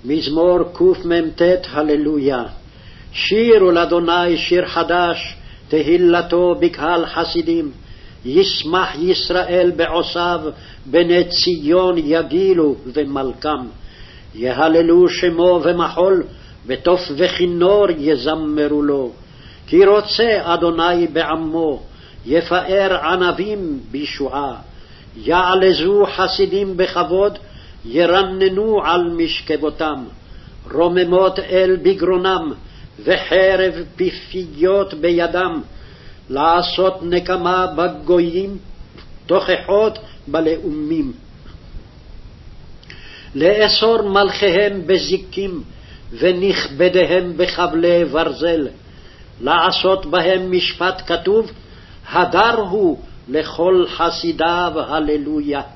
מזמור קמ"ט הללויה. שירו לאדוני שיר חדש, תהילתו בקהל חסידים. ישמח ישראל בעושיו, בני ציון יגילו ומלכם. יהללו שמו ומחול, בתוף וכינור יזמרו לו. כי רוצה אדוני בעמו, יפאר ענבים בישועה. יעלזו חסידים בכבוד, ירננו על משכבותם. רוממות אל בגרונם, וחרב פיפיות בידם. לעשות נקמה בגויים, תוכחות בלאומים. לאסור מלכיהם בזיקים, ונכבדיהם בחבלי ברזל. לעשות בהם משפט כתוב, הדר הוא לכל חסידיו הללויה.